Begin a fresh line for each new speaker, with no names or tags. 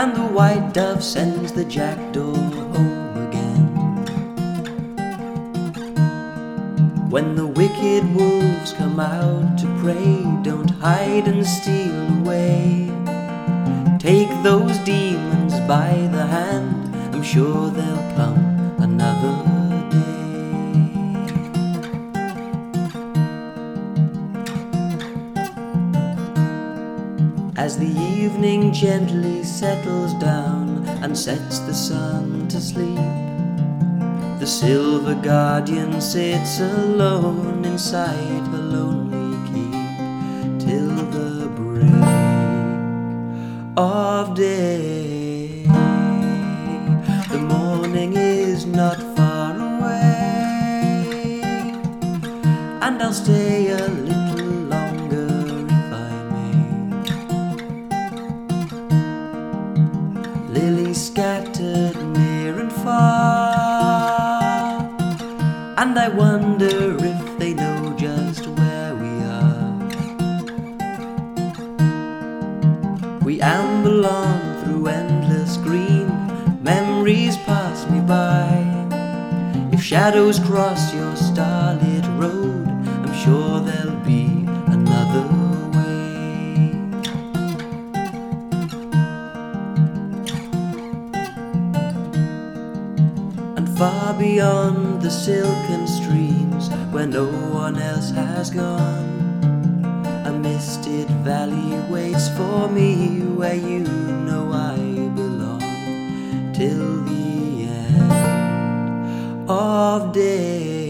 and the white dove sends the jackdaw home again. When the wicked wolves come out to prey, don't hide and steal away. Take those demons by the hand, I'm sure they'll come another day. As the evening gently settles down and sets the sun to sleep, the silver guardian sits alone inside her lonely keep till the break of day. The morning is not far away, and I'll stay a little longer if I may. Lilies scattered near and far, and I wonder if they know just where we are. We amble on through endless green, memories pass me by. If shadows cross your starlit road, I'm sure there'll be another way. And far beyond the silken streams, where no one else has gone, a misted valley waits for me, where you know I belong till the end of day.